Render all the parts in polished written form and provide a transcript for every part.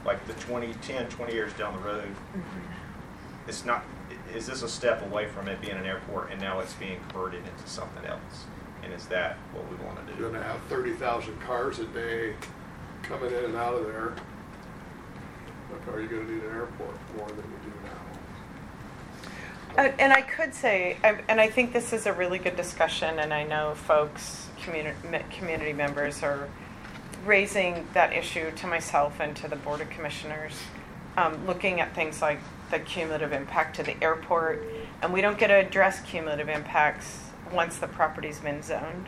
like the 20 years down the road, it's not, is this a step away from it being an airport and now it's being converted into something else? And is that what we want to do? You're going to have 30,000 cars a day coming in and out of there. Look, are you going to need an airport more than you do now? And I could say, and I think this is a really good discussion, and I know folks, community members are raising that issue to myself and to the Board of Commissioners, looking at things like the cumulative impact to the airport, and we don't get to address cumulative impacts once the property's been zoned.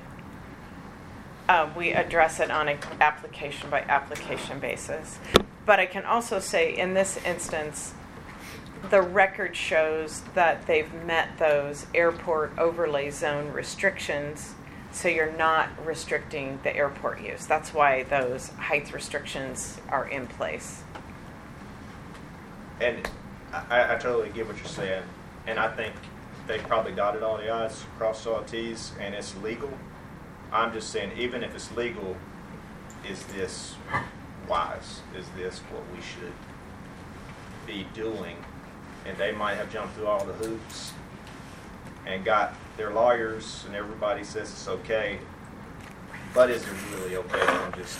We address it on an application by application basis. But I can also say in this instance, the record shows that they've met those airport overlay zone restrictions, so you're not restricting the airport use. That's why those height restrictions are in place. And I totally get what you're saying, and I think they probably dotted all the I's, crossed all the T's, and it's legal. I'm just saying, even if it's legal, is this wise? Is this what we should be doing? And they might have jumped through all the hoops and got their lawyers, and everybody says it's okay. But is it really okay on just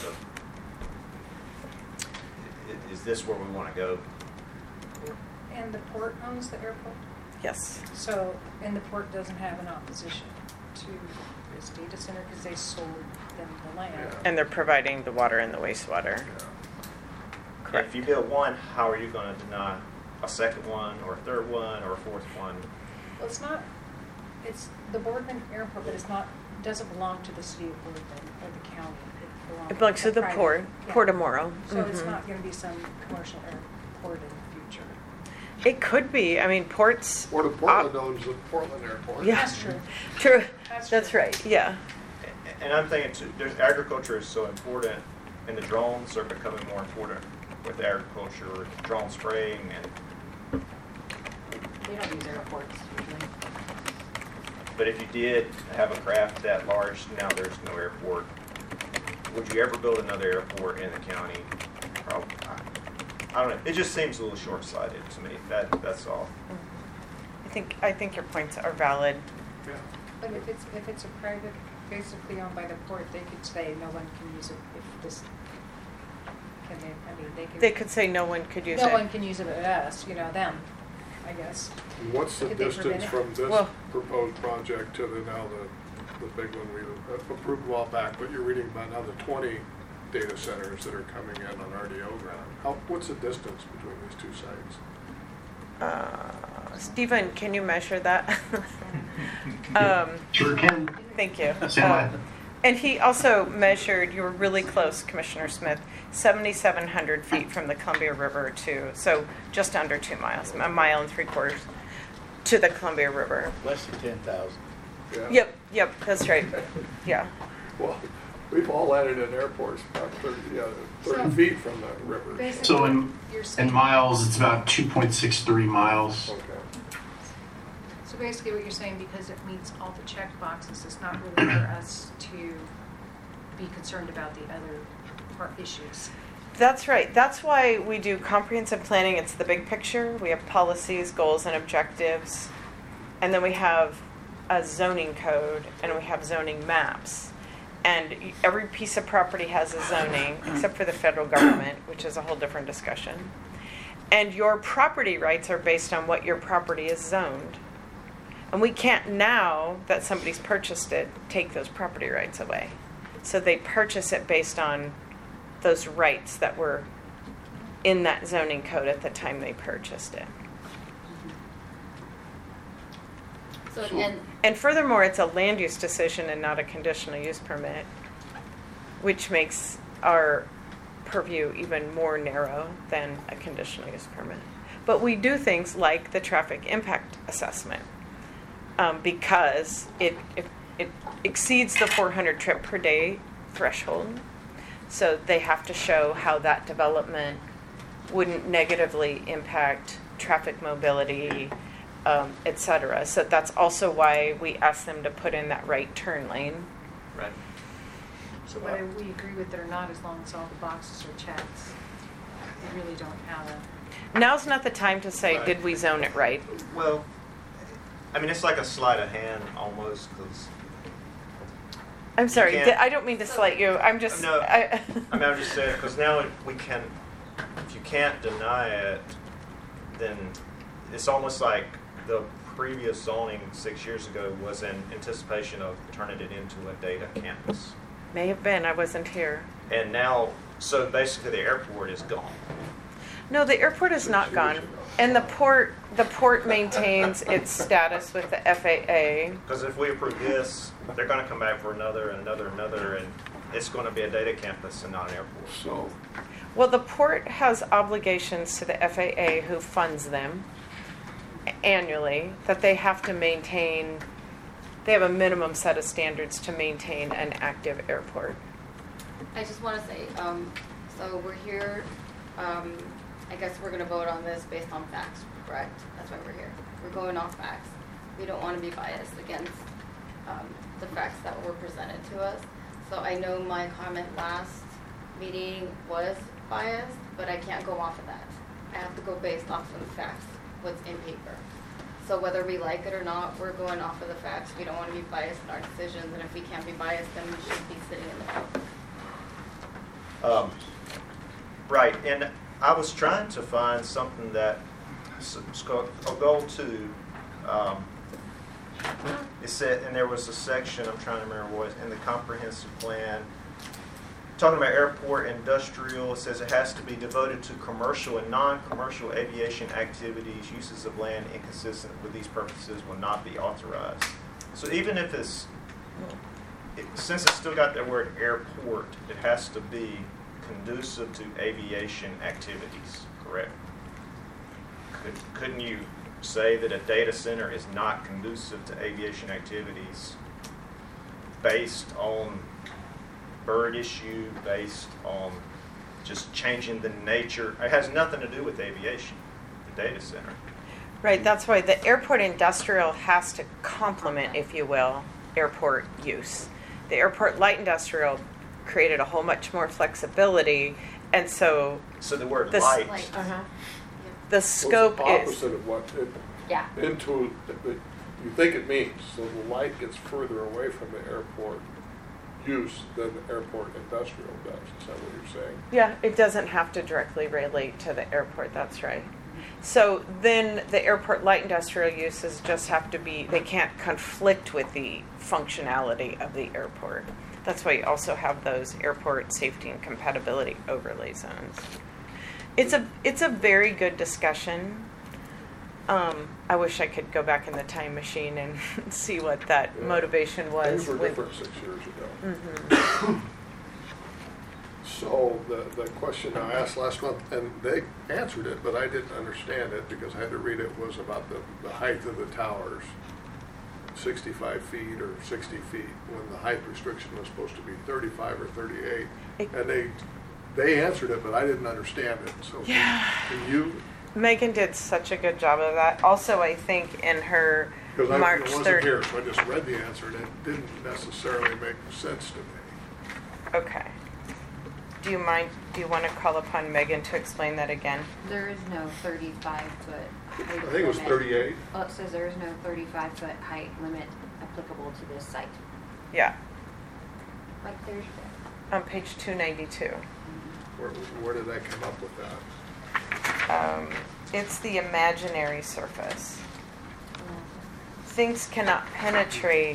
is this where we want to go? And the port owns the airport? Yes. So, and the port doesn't have an opposition to this data center because they sold them the land. Yeah. And they're providing the water and the wastewater. Yeah. Correct. If you build one, how are you going to deny a second one or a third one or a fourth one? Well, it's the Boardman Airport, but doesn't belong to the city of Boardman or the county. It belongs to the private- port, yeah. Port of Morrow. So it's not going to be some commercial airport in the future. It could be. I mean, ports. Port of Portland owns the Portland Airport. Yeah. That's true. True. That's That's true. right. Yeah. And I'm thinking too, agriculture is so important, and the drones are becoming more important with agriculture, drone spraying, and We don't use airports usually. but if you did have a craft that large, now there's no airport. Would you ever build another airport in the county? Probably not. I don't know. It just seems a little short-sighted to me. That's all. I think your points are valid. Yeah. But if it's a private, basically owned by the port, they could say no one can use it if this. Can they? I mean, they could. They could say no one could use no it. one can use it but us. Them, I guess. And what's the Could they distance prevent it? from this Well- proposed project to the big one we approved a while back, but you're reading about another 20 data centers that are coming in on RDO ground. What's the distance between these two sites? Stephen, can you measure that? Sure can. Thank you. Stand by. And he also measured, you were really close, Commissioner Smith, 7,700 feet from the Columbia River so just under 2 miles, 1.75 miles to the Columbia River. Less than 10,000. Yeah. Yep, that's right. Yeah. Well, we've all landed in airports about 30 So- feet from the river. Basically, So you're saying, in miles, it's about 2.63 miles. Okay. So basically, what you're saying, because it meets all the check boxes, it's not really for us to be concerned about the other part issues. That's right. That's why we do comprehensive planning. It's the big picture. We have policies, goals, and objectives. And then we have a zoning code, and we have zoning maps. And every piece of property has a zoning, except for the federal government, which is a whole different discussion. And your property rights are based on what your property is zoned. And we can't, now that somebody's purchased it, take those property rights away. So they purchase it based on those rights that were in that zoning code at the time they purchased it. So, And furthermore, it's a land use decision and not a conditional use permit, which makes our purview even more narrow than a conditional use permit. But we do things like the traffic impact assessment because it exceeds the 400 trip per day threshold. So they have to show how that development wouldn't negatively impact traffic mobility, et cetera. So that's also why we ask them to put in that right turn lane. Right. So whether we agree with it or not, as long as all the boxes are checked. really don't have a, Now's not the time to say, Right. did we zone it right? Well, I mean, it's like a sleight of hand almost, because, I'm sorry, can't- I don't mean to slight you. I'm just, No. I mean, I'm just saying, because now we can, if you can't deny it, then it's almost like the previous zoning 6 years ago was in anticipation of turning it into a data campus. may have been, I wasn't here. And now, so basically the airport is gone. No, the airport is not 6 gone. years ago. And the port maintains its status with the FAA. Because if we approve this, they're going to come back for another, and it's going to be a data campus and not an airport. So, Well, the port has obligations to the FAA, who funds them annually, that they have to maintain. They have a minimum set of standards to maintain an active airport. I just want to say, so we're here, I guess we're going to vote on this based on facts, correct? That's why we're here. We're going off facts. We don't want to be biased against the facts that were presented to us. So I know my comment last meeting was biased, but I can't go off of that. I have to go based off of the facts, what's in paper. So whether we like it or not, we're going off of the facts. We don't want to be biased in our decisions, and if we can't be biased, then we should be sitting in the vote. Right, and I was trying to find something that, goal 2, it said, and there was a section, I'm trying to remember what, in the comprehensive plan, talking about airport industrial, it says it has to be devoted to commercial and non-commercial aviation activities. Uses of land inconsistent with these purposes will not be authorized. So even if since it's still got that word airport, it has to be conducive to aviation activities, correct? Couldn't you say that a data center is not conducive to aviation activities based on bird issue, based on just changing the nature? It has nothing to do with aviation, the data center. Right, that's why the airport industrial has to complement, if you will, airport use. The airport light industrial created a whole much more flexibility, and so So the word This- light, Like, the scope well, it's is. the opposite of what it, yeah. into, you think it means. So the light gets further away from the airport use than the airport industrial does. Is that what you're saying? Yeah, it doesn't have to directly relate to the airport, that's right. So then the airport light industrial uses just have to be, they can't conflict with the functionality of the airport. That's why you also have those airport safety and compatibility overlay zones. It's a very good discussion. I wish I could go back in the time machine and see what that Yeah. motivation was. Things were when- different 6 years ago. Mhm. So the question I asked last month, and they answered it, but I didn't understand it because I had to read it, was about the height of the towers, 65 feet or 60 feet, when the height restriction was supposed to be 35 or 38. And they answered it, but I didn't understand it. So Yeah. can you, Megan did such a good job of that. Also, I think in her because I March wasn't 3rd. here, so I just read the answer and it didn't necessarily make sense to me. Okay. Do you want to call upon Megan to explain that again? There is no 35-foot height I think it was limit. 38. Well, it says there is no 35-foot height limit applicable to this site. Yeah, Like there's, on page 292. Where did that come up with that? It's the imaginary surface. Things cannot penetrate.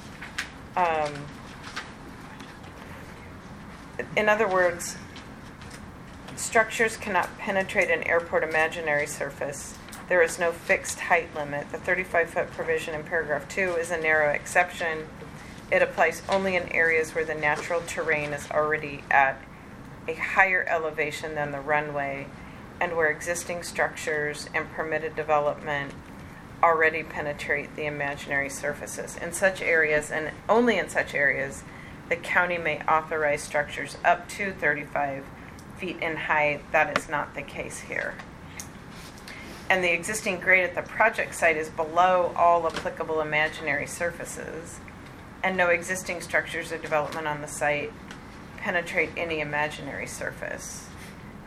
In other words, structures cannot penetrate an airport imaginary surface. There is no fixed height limit. The 35-foot provision in paragraph 2 is a narrow exception. It applies only in areas where the natural terrain is already at a higher elevation than the runway and where existing structures and permitted development already penetrate the imaginary surfaces. In such areas, and only in such areas, the county may authorize structures up to 35 feet in height. That is not the case here. And the existing grade at the project site is below all applicable imaginary surfaces, and no existing structures or development on the site penetrate any imaginary surface.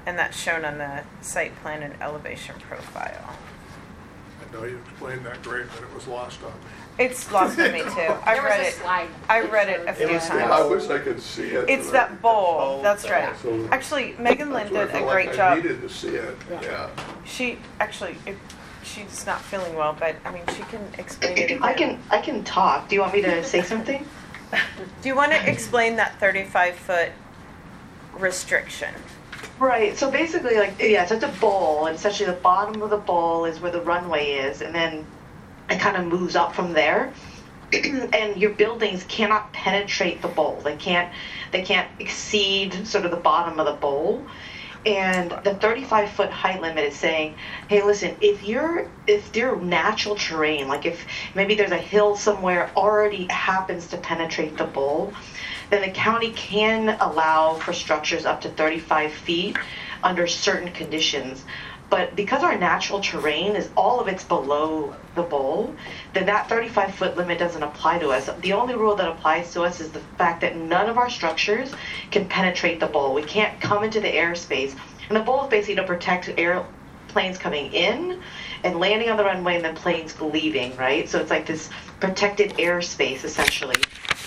And that's shown on the site plan and elevation profile. I know you explained that great, but it was lost on me. It's lost on me too. There I've was read a it. slide. I read it a few was- I times. wish I could see it. It's that bowl. That's right. So- Actually, Megan That's Lynn what I did a felt great like job. I needed to see it, yeah. She actually, she's not feeling well, but I mean, she can explain it again. I can talk. Do you want me to say something? Do you want to explain that 35-foot restriction? Right. So basically, like, yeah, so it's a bowl, and essentially the bottom of the bowl is where the runway is, and then it kind of moves up from there. And your buildings cannot penetrate the bowl. They can't exceed sort of the bottom of the bowl. And the 35-foot height limit is saying, hey, listen, if your natural terrain, like if maybe there's a hill somewhere already happens to penetrate the bowl, then the county can allow for structures up to 35 feet under certain conditions. But because our natural terrain is all of it's below the bowl, then that 35-foot limit doesn't apply to us. The only rule that applies to us is the fact that none of our structures can penetrate the bowl. We can't come into the airspace. And the bowl is basically to protect airplanes coming in and landing on the runway and then planes leaving, right? So it's like this protected airspace, essentially.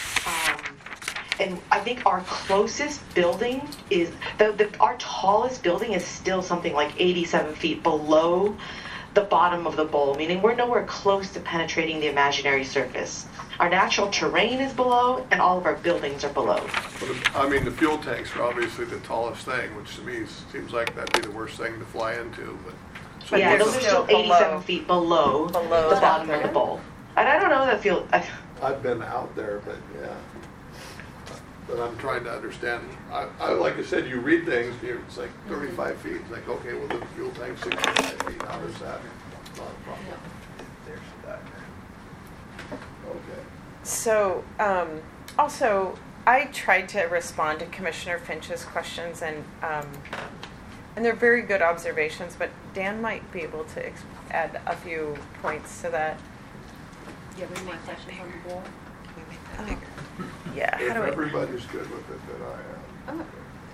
And I think our closest building is, our tallest building is still something like 87 feet below the bottom of the bowl, meaning we're nowhere close to penetrating the imaginary surface. Our natural terrain is below, and all of our buildings are below. But, I mean, the fuel tanks are obviously the tallest thing, which to me seems like that'd be the worst thing to fly into, but. So But Yeah, you're those are still still 87 below- feet below below the that bottom of the there. bowl. And I don't know that feel. I've been out there, but yeah. But I'm trying to understand. I like I said, you read things, it's like 35 feet. It's like, okay, well, the fuel tank's 65 feet. How does that? Not a problem. There's that. Okay. So, also, I tried to respond to Commissioner Finch's questions, and they're very good observations, but Dan might be able to add a few points to that. Do you have any more questions on the bowl? Yeah, If how do everybody's good with it, then I am.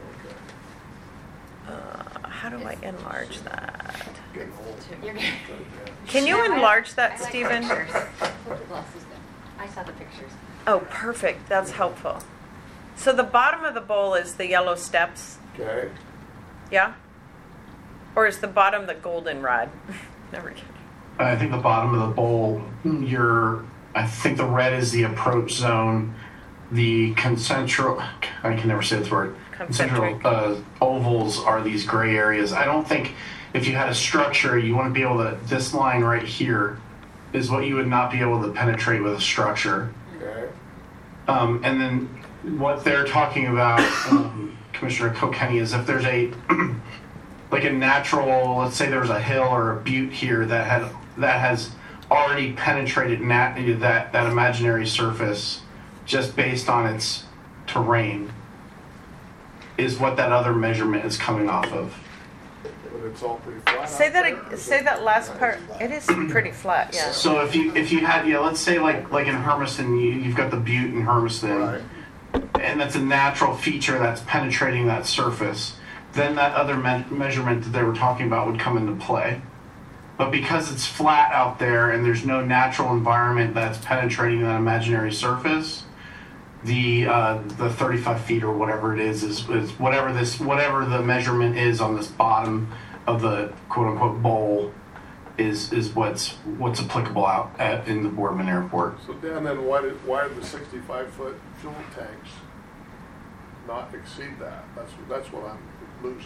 Oh, Okay. how do I enlarge that? Getting old. you're good. Can you Yeah, I- enlarge that, I like Stephen? pictures. Put the glasses down. I saw the pictures. Oh, perfect. That's helpful. So the bottom of the bowl is the yellow steps, Okay. yeah? Or is the bottom the goldenrod? Never kidding. I think the bottom of the bowl, I think the red is the approach zone. The concentric, I can never say this word. Concentric. Ovals are these gray areas. I don't think if you had a structure, you want to be able to, this line right here is what you would not be able to penetrate with a structure. Okay. And then what they're talking about, Commissioner Kilkenny, is if there's a like a natural, let's say there's a hill or a butte here that has already penetrated that imaginary surface just based on its terrain, is what that other measurement is coming off of. But it's all pretty flat. Say out there, that. is Say it? that last part. It is pretty flat. Yeah. So if you had, let's say like in Hermiston, you've got the butte in Hermiston, Right. and that's a natural feature that's penetrating that surface, then that other measurement that they were talking about would come into play. But because it's flat out there and there's no natural environment that's penetrating that imaginary surface, the 35 feet or whatever it is whatever the measurement is on this bottom of the quote unquote bowl is what's applicable out in the Boardman Airport. So Dan, then why did the 65-foot fuel tanks not exceed that? That's what I'm losing.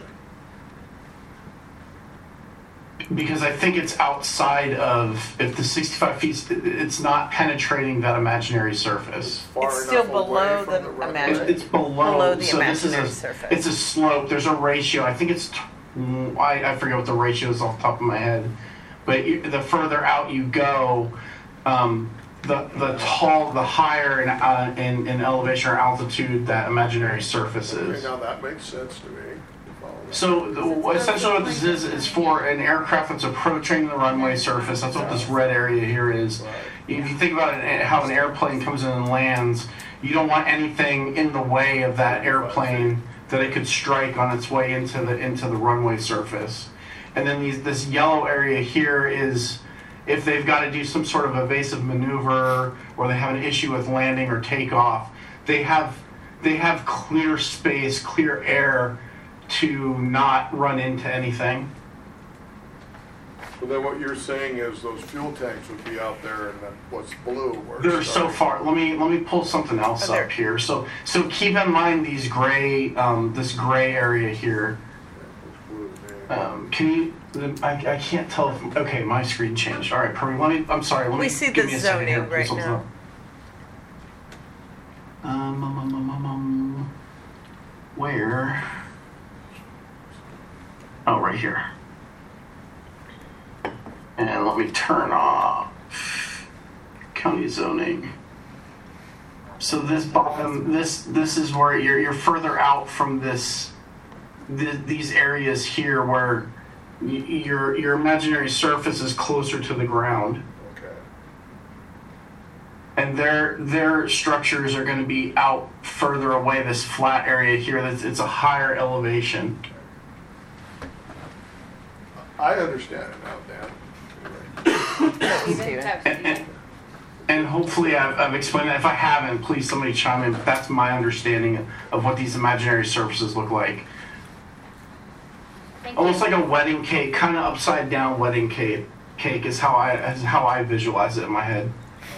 Because I think it's outside of, if the 65 feet, it's not penetrating that imaginary surface. Far It's still enough away below from the runway. imaginary. It's below, Below the so this is imaginary a, surface. it's a slope. There's a ratio. I think it's, I forget what the ratio is off the top of my head, but the further out you go, the higher in elevation or altitude that imaginary surface Okay, is. now that makes sense to me. Follow that. So essentially what this is for an aircraft that's approaching the runway surface. That's what this red area here is. If you think about it, how an airplane comes in and lands, you don't want anything in the way of that airplane that it could strike on its way into the runway surface. And then this yellow area here is if they've got to do some sort of evasive maneuver or they have an issue with landing or takeoff, they have clear space, clear air to not run into anything. But then what you're saying is those fuel tanks would be out there, and then what's blue? Where They're it's so starting. far. Let me pull something else up here. So keep in mind these gray, this gray area here. Blue, yeah. Can you? I can't tell. If, okay, my screen changed. All right, Perry. I'm sorry. Let We me see give the me a second here, zoning right please. now. Where? Oh, right here. And let me turn off county zoning. So this bottom, this is where you're further out from these areas here where your imaginary surface is closer to the ground. Okay. And their structures are going to be out further away. This flat area here, it's a higher elevation. I understand it now, Dan. And hopefully I've explained that. If I haven't, please somebody chime in. But that's my understanding of what these imaginary surfaces look like. Thank Almost you. like a wedding cake, kind of upside down wedding cake is how I visualize it in my head.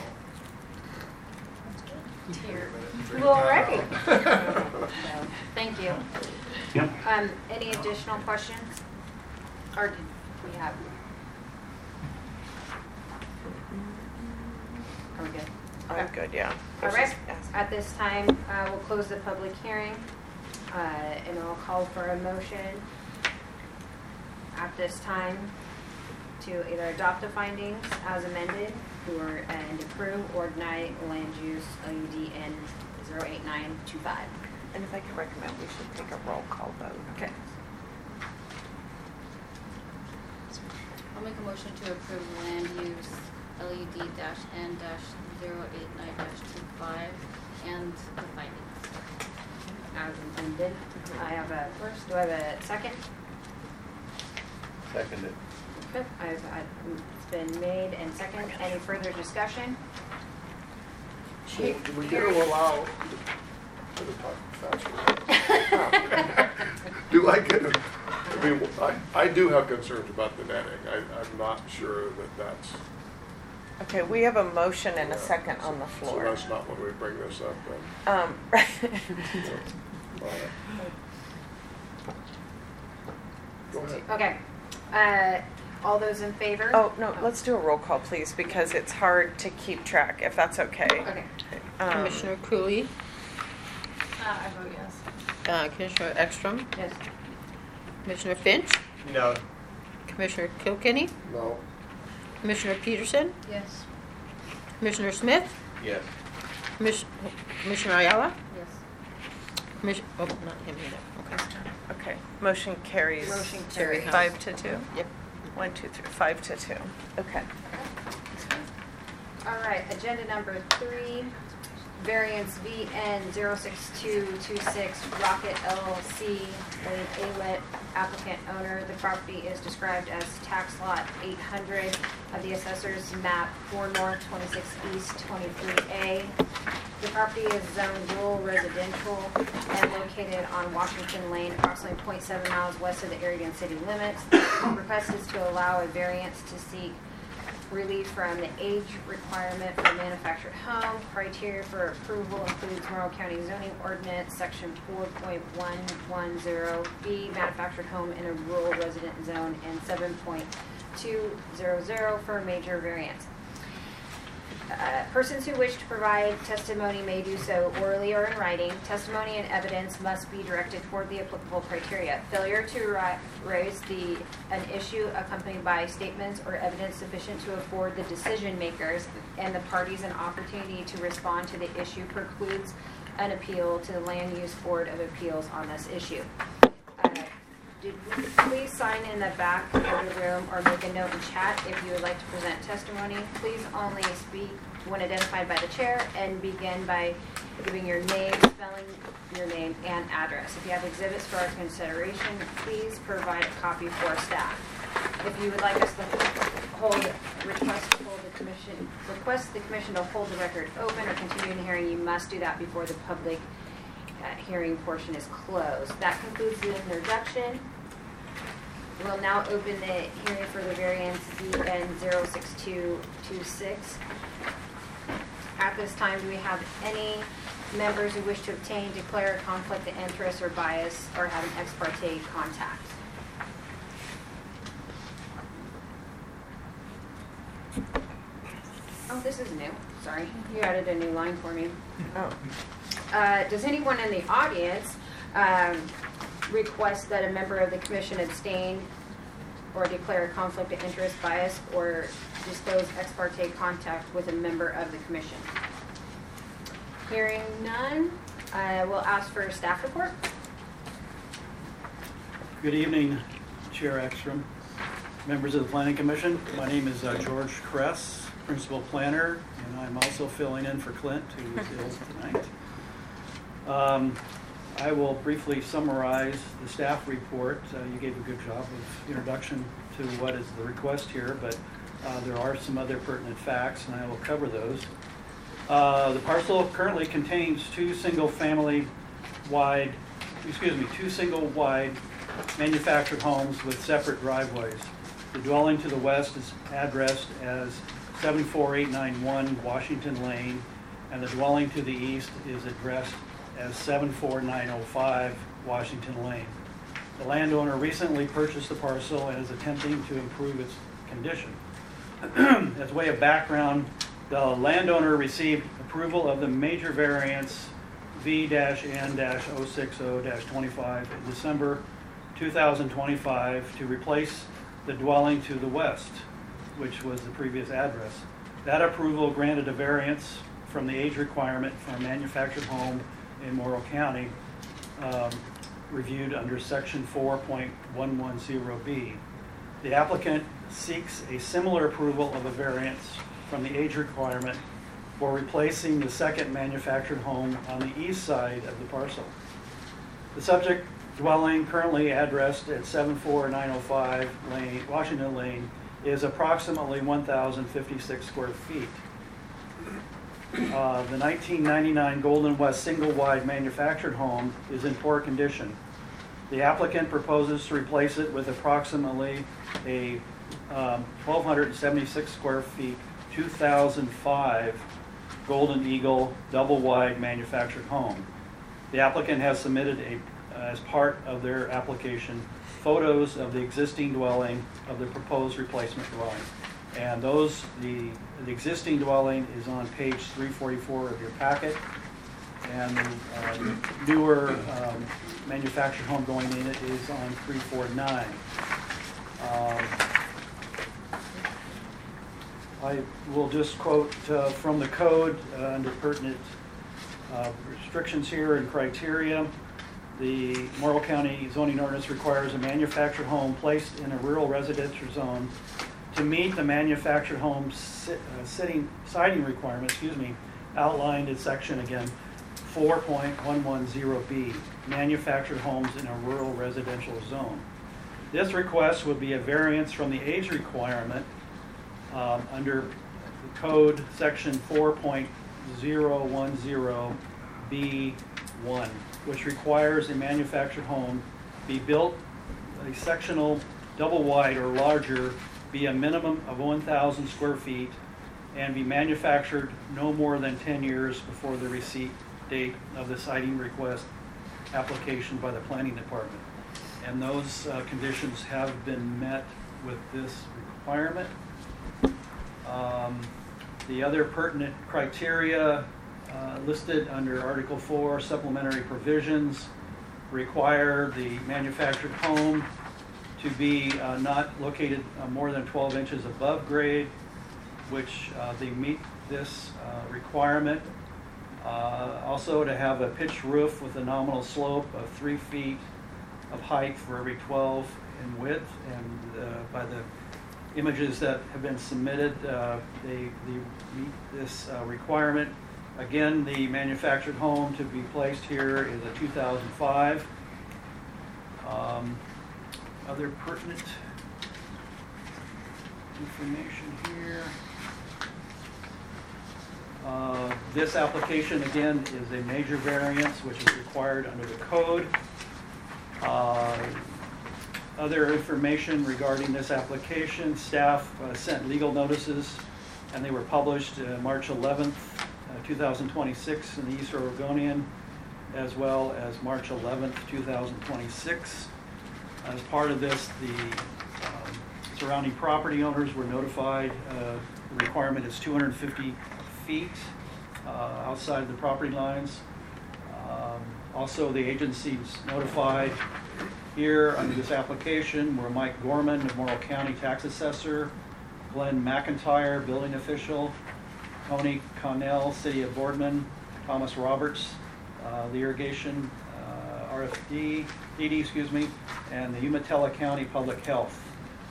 Well, right. Thank you. Yep. Any additional questions? Or did we have? Are we good? I'm good, yeah. All right. Yes. At this time, we'll close the public hearing, and I'll call for a motion at this time to either adopt the findings as amended and approve or deny land use LUDN 08925. And if I could recommend, we should take a roll call vote. Okay. I'll make a motion to approve land use LUD-N-089-25 and the findings. As amended. I have a first. Do I have a second? Seconded. Good. It's been made and second. Any further discussion? So do we get to allow? Do I get? I mean, I do have concerns about the netting. I'm not sure that that's. Okay, we have a motion and a second on the So floor. that's not when we bring this up then. All right. Go ahead. Okay. All those in favor? Oh, no, let's do a roll call, please, because it's hard to keep track, if that's okay. Okay. Commissioner Cooley, I vote yes. Commissioner Ekstrom, Yes. Commissioner Finch, No. Commissioner Kilkenny, No. Commissioner Peterson, Yes. Commissioner Smith, Yes. Commissioner Ayala, Yes. oh, not him either. Okay. Okay, motion carries. Motion Terry carries. 5-2? Yep. 1, 2, 3, 5-2. Okay. All right, agenda number 3, variance VN 06226 Rocket LLC, Alet, applicant owner. The property is described as tax lot 800 of the assessor's map 4 North, 26 East, 23A. The property is zoned rural residential and located on Washington Lane, approximately 0.7 miles west of the Aragon city limits. The request is to allow a variance to seek relief from the age requirement for manufactured home. Criteria for approval includes Monroe County zoning ordinance, section 4.110B, manufactured home in a rural resident zone, and 7.200 for a major variance. Persons who wish to provide testimony may do so orally or in writing. Testimony and evidence must be directed toward the applicable criteria. Failure to raise an issue accompanied by statements or evidence sufficient to afford the decision makers and the parties an opportunity to respond to the issue precludes an appeal to the Land Use Board of Appeals on this issue. Please sign in the back of the room or make a note in chat if you would like to present testimony. Please only speak when identified by the chair and begin by giving your name, spelling your name, and address. If you have exhibits for our consideration, please provide a copy for staff. If you would like us to request the commission to hold the record open or continue the hearing, you must do that before the public hearing portion is closed. That concludes the introduction. We'll now open the hearing for the variance VN 06226. At this time, do we have any members who wish to obtain, declare a conflict of interest or bias, or have an ex parte contact? Oh, this is new. Sorry, you added a new line for me. Oh. Does anyone in the audience request that a member of the commission abstain or declare a conflict of interest, bias, or disclose ex parte contact with a member of the commission? Hearing none, we'll ask for a staff report. Good evening, Chair Ekstrom, members of the Planning Commission. My name is George Kress, Principal Planner, and I'm also filling in for Clint, who is ill tonight. I will briefly summarize the staff report. You gave a good job of introduction to what is the request here, but there are some other pertinent facts, and I will cover those. The parcel currently contains two single wide manufactured homes with separate driveways. The dwelling to the west is addressed as 74891 Washington Lane, and the dwelling to the east is addressed as 74905 Washington Lane. The landowner recently purchased the parcel and is attempting to improve its condition. As way of background, the landowner received approval of the major variance V-N-060-25 in December 2025 to replace the dwelling to the west, which was the previous address. That approval granted a variance from the age requirement for a manufactured home in Morrow County, reviewed under section 4.110B. The applicant seeks a similar approval of a variance from the age requirement for replacing the second manufactured home on the east side of the parcel. The subject dwelling, currently addressed at 74905 Washington Lane, is approximately 1,056 square feet. The 1999 Golden West single-wide manufactured home is in poor condition. The applicant proposes to replace it with approximately a 1,276 square feet, 2005 Golden Eagle double-wide manufactured home. The applicant has submitted as part of their application photos of the existing dwelling of the proposed replacement dwelling. And the existing dwelling is on page 344 of your packet, and the newer manufactured home going in it is on 349. I will just quote from the code under pertinent restrictions here and criteria. The Morrow County zoning ordinance requires a manufactured home placed in a rural residential zone to meet the manufactured home siding requirement, outlined in section, again, 4.110B, manufactured homes in a rural residential zone. This request would be a variance from the age requirement under the code section 4.010B1, which requires a manufactured home be built a sectional double wide or larger, be a minimum of 1,000 square feet, and be manufactured no more than 10 years before the receipt date of the siding request application by the planning department. And those conditions have been met with this requirement. The other pertinent criteria listed under Article 4 supplementary provisions require the manufactured home to be not located more than 12 inches above grade, which they meet this requirement. Also to have a pitched roof with a nominal slope of 3 feet of height for every 12 in width, and by the images that have been submitted, they meet this requirement Again, the manufactured home to be placed here is a 2005. Other pertinent information here. This application, again, is a major variance, which is required under the code. Other information regarding this application, staff sent legal notices, and they were published March 11th, 2026 in the East Oregonian, as well as March 11th, 2026. As part of this, the surrounding property owners were notified. The requirement is 250 feet outside the property lines. Also, the agencies notified here under this application were Mike Gorman, the Morrow County Tax Assessor, Glenn McIntyre, Building Official, Tony Connell, City of Boardman, Thomas Roberts, the Irrigation RFD, DD, excuse me, and the Umatilla County Public Health.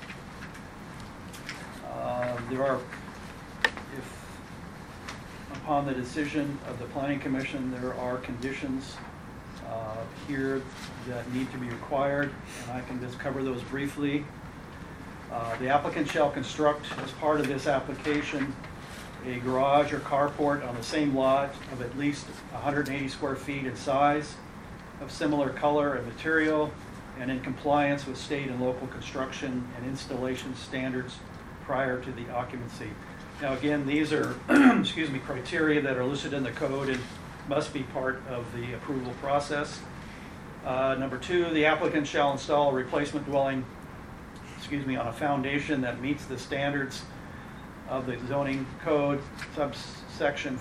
There are, if upon the decision of the Planning Commission, there are conditions here that need to be required, and I can just cover those briefly. The applicant shall construct, as part of this application, a garage or carport on the same lot of at least 180 square feet in size, of similar color and material, and in compliance with state and local construction and installation standards prior to the occupancy. Now again, these are excuse me, criteria that are listed in the code and must be part of the approval process. Number 2, the applicant shall install a replacement dwelling on a foundation that meets the standards of the zoning code, subsection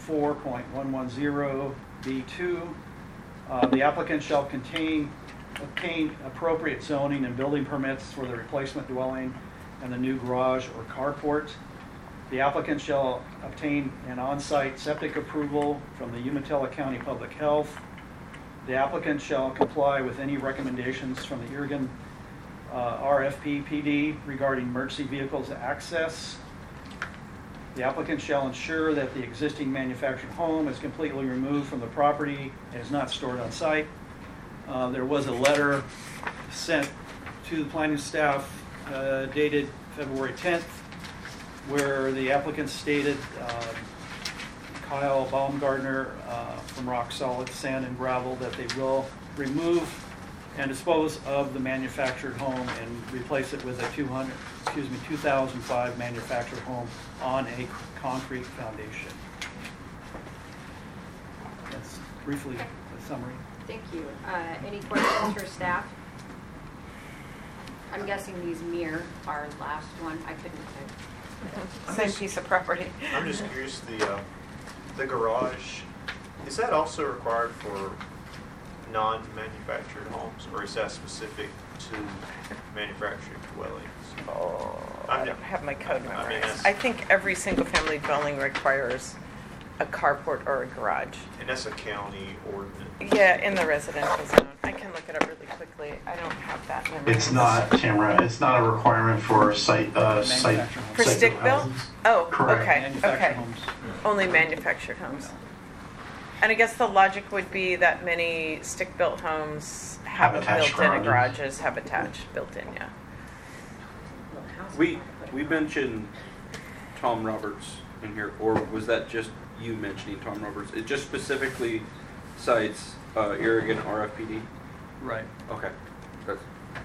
4.110B2. The applicant shall obtain appropriate zoning and building permits for the replacement dwelling and the new garage or carport. The applicant shall obtain an on-site septic approval from the Umatilla County Public Health. The applicant shall comply with any recommendations from the Oregon RFP PD regarding emergency vehicles access. The applicant shall ensure that the existing manufactured home is completely removed from the property and is not stored on site. There was a letter sent to the planning staff dated February 10th, where the applicant stated, Kyle Baumgartner from Rock Solid Sand and Gravel, that they will remove and dispose of the manufactured home and replace it with a 2005 manufactured home on a concrete foundation. That's briefly the summary. Thank you. Any questions for staff? I'm guessing these mirror our last one. I couldn't Same piece of property. I'm just curious, the garage, is that also required for non-manufactured homes, or is that specific to manufactured dwellings? Oh, I don't have my code I mean, memorized. I think every single-family dwelling requires a carport or a garage. And that's a county ordinance. Yeah, in the residential zone. I can look it up really quickly. I don't have that memorized. It's not, Tamara, it's not a requirement for site Manufactured homes. For stick built? houses. Oh, Correct. okay, Manufactured okay. homes. Only manufactured homes. And I guess the logic would be that many stick-built homes have a attached built-in garages. garages, have attached built-in, yeah. We mentioned Tom Roberts in here, or was that just you mentioning Tom Roberts? It just specifically cites Oregon RFPD? Right. Okay. That's,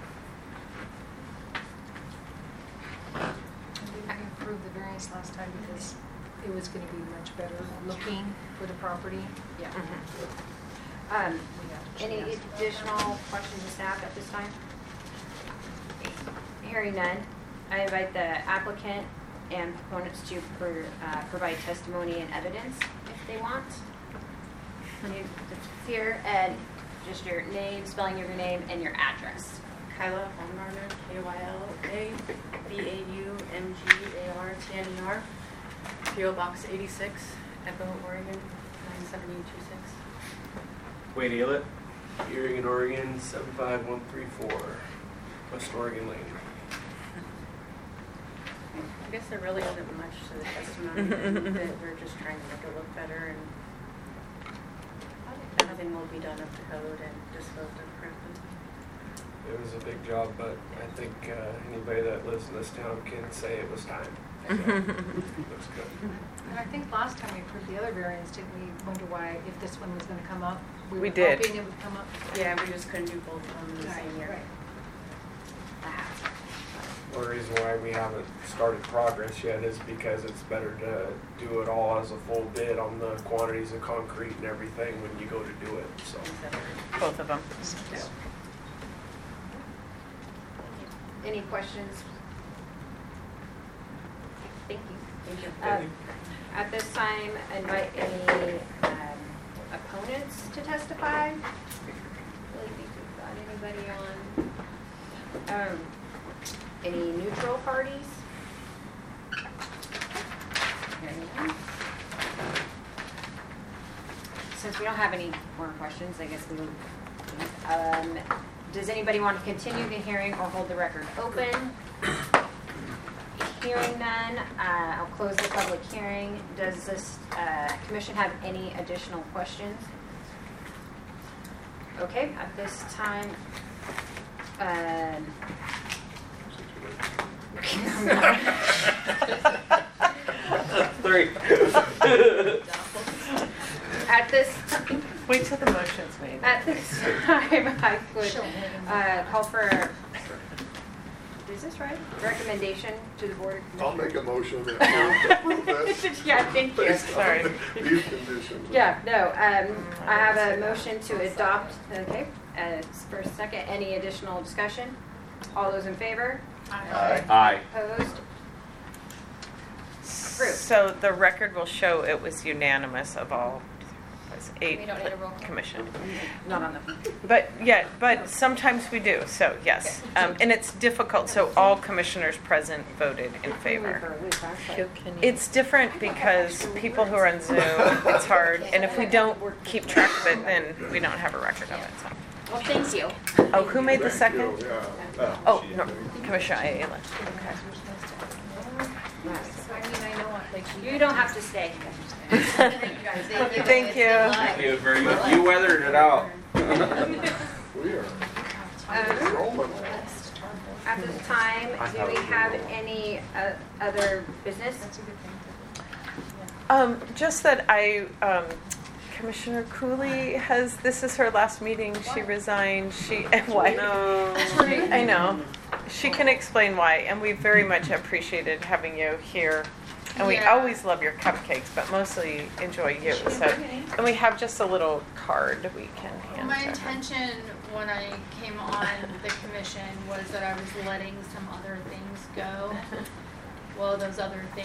We approved the variance last time because it was going to be much better looking for the property. Yeah. Mm-hmm. Any additional questions of staff at this time? Hearing none, I invite the applicant and proponents to provide testimony and evidence if they want. You here and just your name, spelling of your name, and your address. Kyla Baumgartner, KYLA-BAUMGARTNER, PO Box 86, Echo, Oregon 97826. Wade Ehlett, Oregon, Oregon 75134, West Oregon Lane. I guess there really isn't much to the testimony that we're just trying to make it look better, and everything will be done up to code and disposed of correctly. It was a big job, but I think anybody that lives in this town can say it was time. So, looks good. And I think last time we approved the other variance, didn't we wonder why, if this one was gonna come up? We were did. hoping it would come up. Yeah, we just couldn't do both of them in the same year. One reason why we haven't started progress yet is because it's better to do it all as a full bid on the quantities of concrete and everything when you go to do it, so. Both of them. Any questions? Thank you. Thank you. At this time, invite any opponents to testify. Really think we've got anybody on. Any neutral parties? Hearing none. Since we don't have any more questions, I guess we will. Does anybody want to continue the hearing or hold the record open? Hearing none, I'll close the public hearing. Does this commission have any additional questions? Okay, at this time, 3. at this Wait till the motion's made. At this time, I would call for, is this right? Recommendation to the board. I'll make a motion that we approve this. Yeah, thank you. Sorry. These conditions. Yeah, no, I have a motion to adopt, okay, for a second. Any additional discussion? All those in favor? Aye. Opposed? Approved. So the record will show it was unanimous of all, was 8 We don't need a roll call. commission. Not on the. But sometimes we do, so yes. And it's difficult, so all commissioners present voted in favor. It's different because people who are on Zoom, it's hard, and if we don't keep track of it, then we don't have a record of it, so. Well, thank you. Oh, who made the Thank second? you, yeah. Oh, no, Commissioner Ayala. Okay. So I mean, I know what, like. You don't have to stay. Thank you. Thank you very much. You weathered it out. We are rolling. At this time, do we have any other business? Just that Commissioner Cooley this is her last meeting. She resigned. Why? No. I know. She can explain why, and we very much appreciated having you here. And we Yeah. always love your cupcakes, but mostly enjoy you. So, and we have just a little card we can hand My to her. intention when I came on the commission was that I was letting some other things go. Well, those other things